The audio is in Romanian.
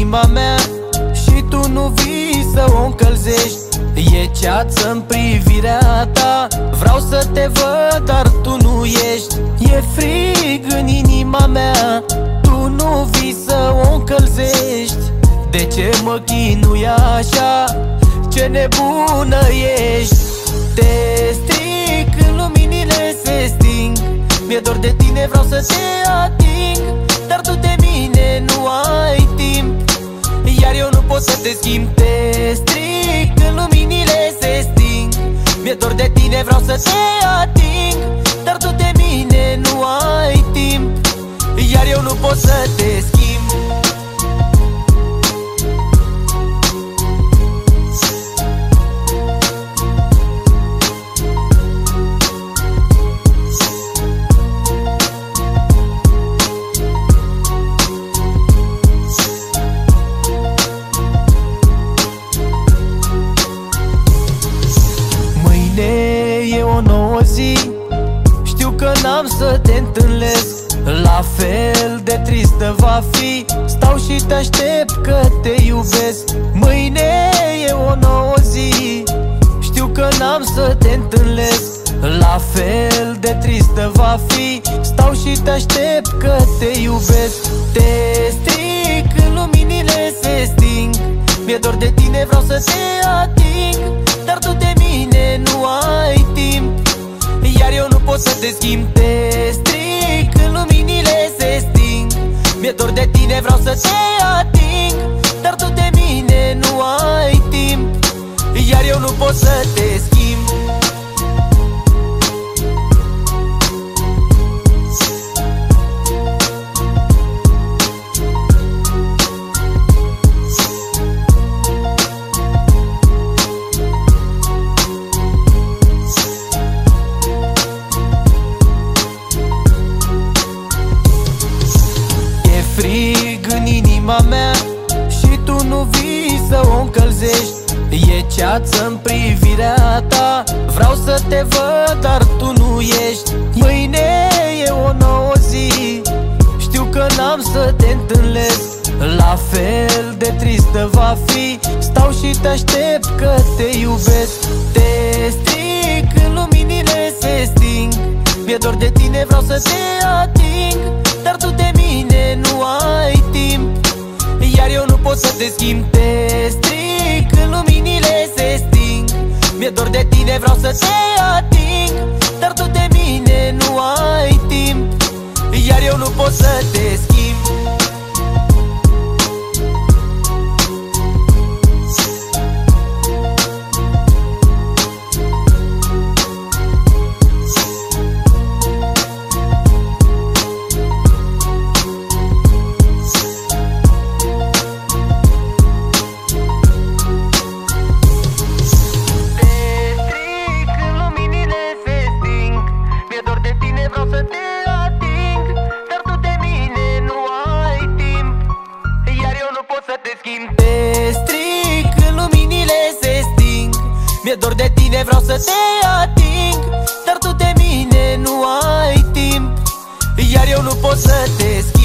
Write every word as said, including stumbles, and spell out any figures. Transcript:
inima mea și tu nu vii să o încălzești. E ceață în privirea ta, vreau să te văd, dar tu nu ești. E frig în inima mea, tu nu vii să o încălzești. De ce mă chinui așa? Ce nebună ești? Te stric când luminile se sting. Mi-e dor de tine, vreau să te ating, dar tu de mine nu ai timp, iar eu nu pot să te schimb. Te stric când luminile se sting. Mi-e dor de tine, vreau să te ating, dar tu de mine nu ai timp, iar eu nu pot să te schimb. E o nouă zi, știu că n-am să te întâlnesc. La fel de tristă va fi, stau și te aștept că te iubesc. Mâine e o nouă zi, știu că n-am să te întâlnesc. La fel de tristă va fi, stau și te aștept că te iubesc. Te stric când luminile se sting. Mi-e dor de tine, vreau să te ating, dar tu de mine nu ai timp, iar eu nu pot să te schimb. Te stric când luminile se sting. Mi-e dor de tine, vreau să te ating, dar tu de mine nu ai timp, iar eu nu pot să te schimb. Frig în inima mea și tu nu vii să o încălzești. E ceață în privirea ta, vreau să te văd, dar tu nu ești. Mâine e o nouă zi, știu că n-am să te întâlnesc. La fel de tristă va fi, stau și te aștept că te iubesc. Te stric când luminile se sting. Mi-e dor de tine, vreau să te ating, dar tu de mine nu ai timp, iar eu nu pot să te schimb. Te stric când luminile se sting. Mi-e dor de tine, vreau să te ating, dar tu de mine nu ai timp, iar eu nu pot să te schimb. Te stric când luminile se sting. Mi-e dor de tine, vreau să te ating, dar tu de mine nu ai timp, iar eu nu pot să te schimb.